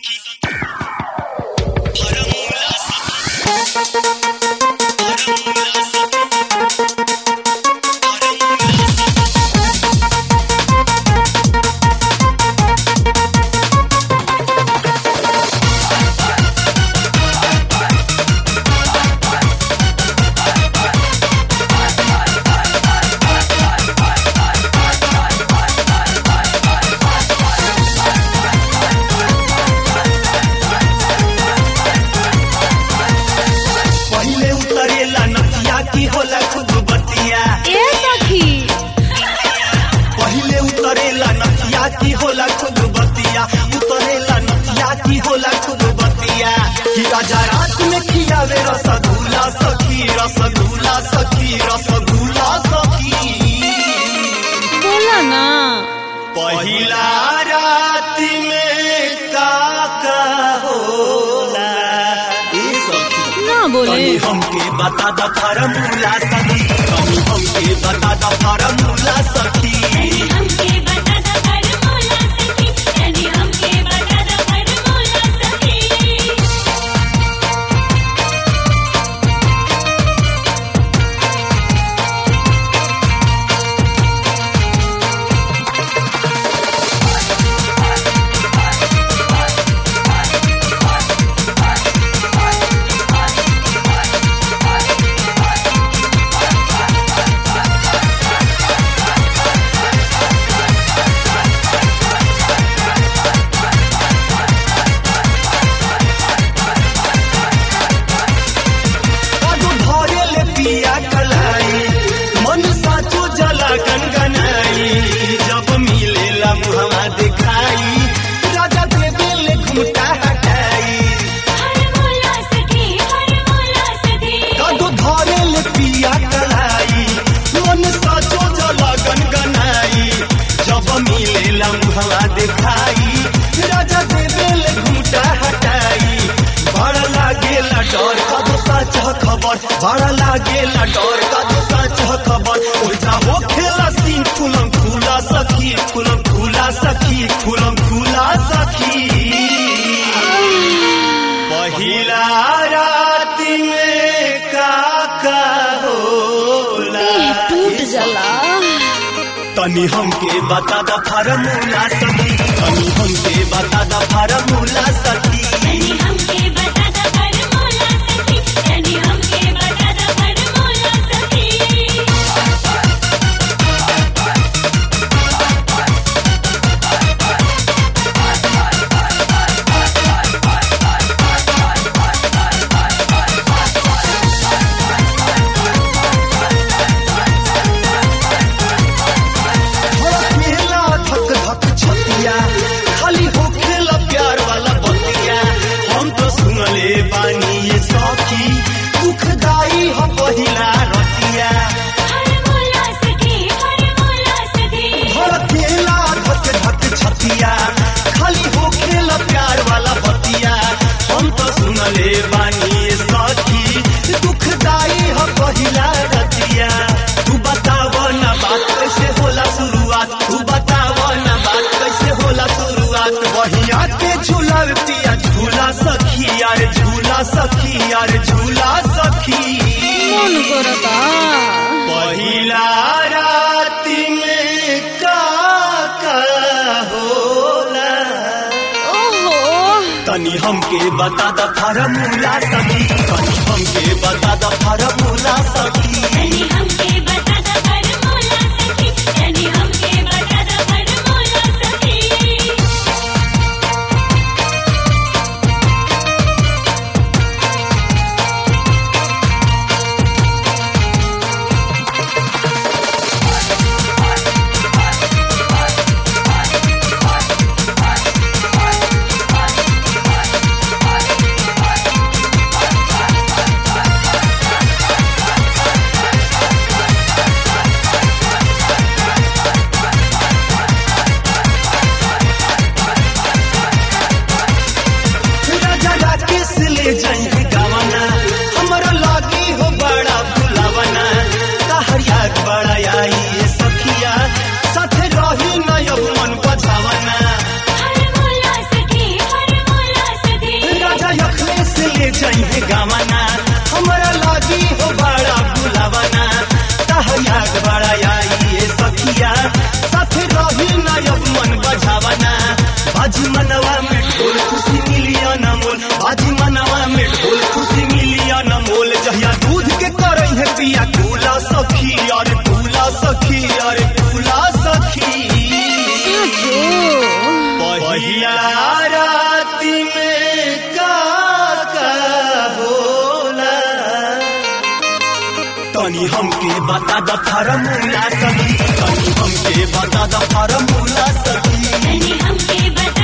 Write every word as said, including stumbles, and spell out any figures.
हमके बता द फार्मूला सखी तनी हमके बता द फार्मूला सखी हमके बता द फार्मूला सखी तनी हमके बता द फार्मूला सखी बड़ा लागेला डर का तो सच खबर ओइजा हो खेला सीन खुलम खुला सखी खुलम खुला सखी खुलम खुला सखी पहिला रात में काका होला टूट जाला तनी हमके बता द फार्मूला सखी तनी हमके बता द फार्मूला सखी तनी हमके बता द फार्मूला सखी तनी हमके बता द फार्मूला सखी खाली हो खेला प्यार वाला बतिया हम तो सुनले बानी ये सखी दुखदाई हो पहिला रतिया फार्मूला सखी फार्मूला सखी खेला धक धक छतिया खाली हो खेला प्यार वाला बतिया हम तो सुनले बानी ये सखी दुखदाई हो पहिला रतिया तू बताव ना बात कैसे होला शुरुआत तू बताव ना बात कैसे होला शुरुआत वहिया के झूला पिया झूला सखी यार झूला सखी यार झूला सखी मन करता पहिला रात में काका होला ओहो तनी हमके बता द फार्मूला सखी तनी हमके बता द फार्मूला सखी तनी हमके बता द फार्मूला सखी तनी हमके बता द फार्मूला सखी सखी अरे भूला सखी अरे भूला सखी पहिला राती में का का होला तनी हमके बता द फार्मूला सखी तनी हमके बता द फार्मूला सखी तनी हमके बता